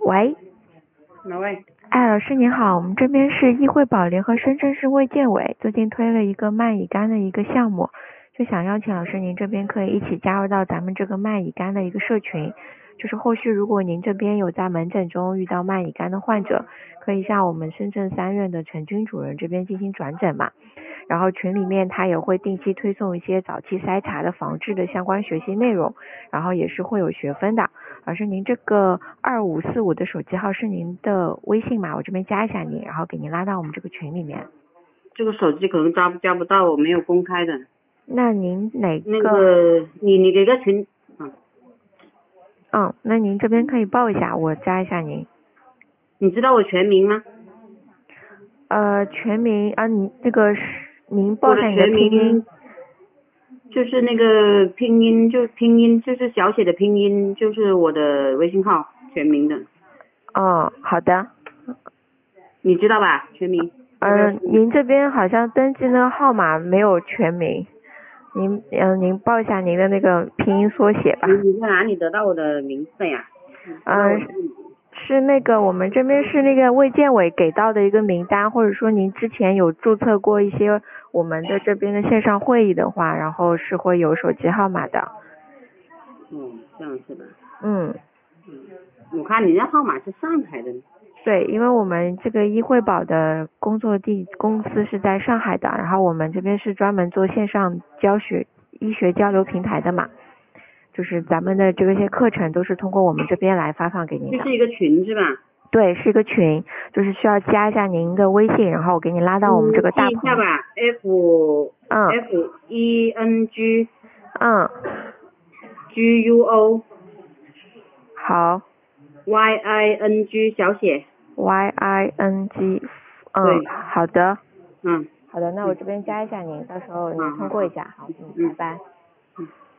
喂， 哪位？ 哎，老师您好，我们这边是易惠宝联合深圳市卫健委最近推了一个麦乙肝的一个项目，就想邀请老师您这边可以一起加入到咱们这个麦乙肝的一个社群，就是后续如果您这边有在门诊中遇到麦乙肝的患者，可以向我们深圳3院的陈军主任这边进行转诊嘛。然后群里面他也会定期推送一些早期筛查的防治的相关学习内容，然后也是会有学分的。老师，您这个2545的手机号是您的微信吗？我这边加一下您，然后给您拉到我们这个群里面。 这个手机可能加不到，我没有公开的。 那您哪个？ 那个你给个群， 那您这边可以报一下，我加一下您。 你知道我全名吗？ 全名你这个是您报一下你的拼音。 就是那个拼音就是小写的拼音，就是我的微信号全名的。 好的。 你知道吧？全名。 您这边好像登记那个号码没有全名，您报一下您的那个拼音缩写吧。 你在哪里得到我的名字的呀？ 是那个我们这边是那个卫健委给到的一个名单，或者说您之前有注册过一些我们的这边的线上会议的话，然后是会有手机号码的。 这样是吧？我看你那号码是上海的。 对，因为我们这个医惠宝的工作公司是在上海的，然后我们这边是专门做线上医学交流平台的嘛，就是咱们的这些课程都是通过我们这边来发放给您的。 这是一个群是吧？ 对，是一个群，就是需要加一下您的微信，然后我给你拉到我们这个大记一下吧 FENG GUO 好 YING 小写 YING 对， 好的好的，那我这边加一下您，到时候您通过一下。好，拜拜。